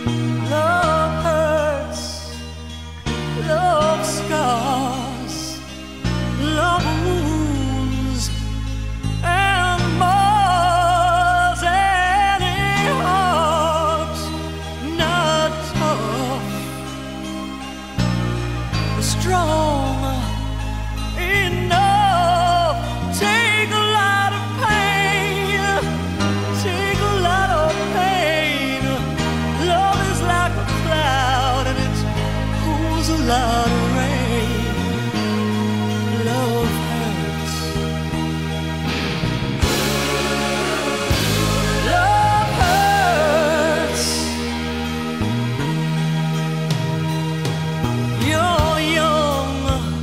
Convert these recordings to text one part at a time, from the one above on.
Love hurts, love scars, love wounds, and mars any heart not tough, strong enough. Take a lot of pain, take a lot of pain. Love is like a cloud and it pulls a lot of rain. Love hurts. Love hurts. You're young,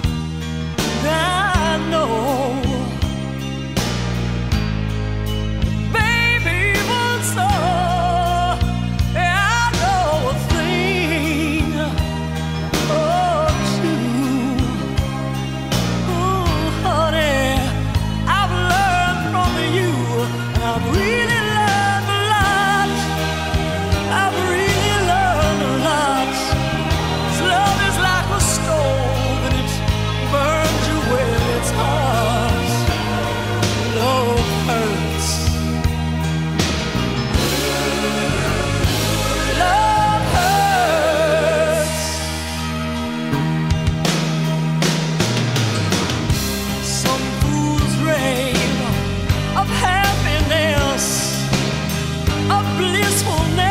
I know. Baby, once I know a thing or two. Ooh, honey, I've learned from you, and I've really learned a lot. I've really learned a lot. 'Cause love is like a stove, and it burns you when it's hot. Love hurts. Love hurts. Some fools rave of happiness, of blissfulness.